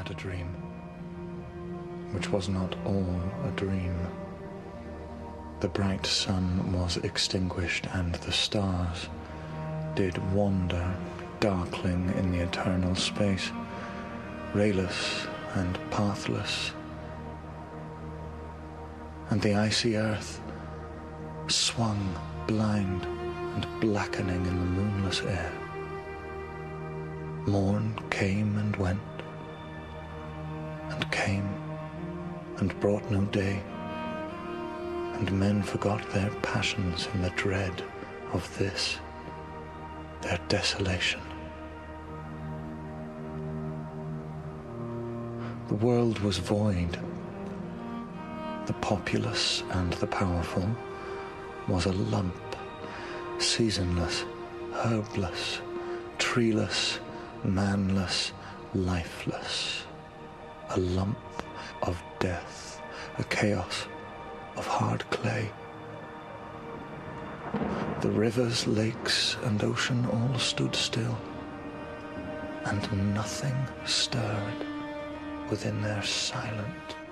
had a dream, which was not all a dream. The bright sun was extinguished, and the stars did wander darkling in the eternal space, rayless and pathless, and the icy earth swung blind and blackening in the moonless air. Morn came and went, and came and brought no day, and men forgot their passions in the dread of this, their desolation. The world was void. The populous and the powerful was a lump, seasonless, herbless, treeless, manless, lifeless, a lump of death, a chaos of hard clay. The rivers, lakes, and ocean all stood still, and nothing stirred within their silent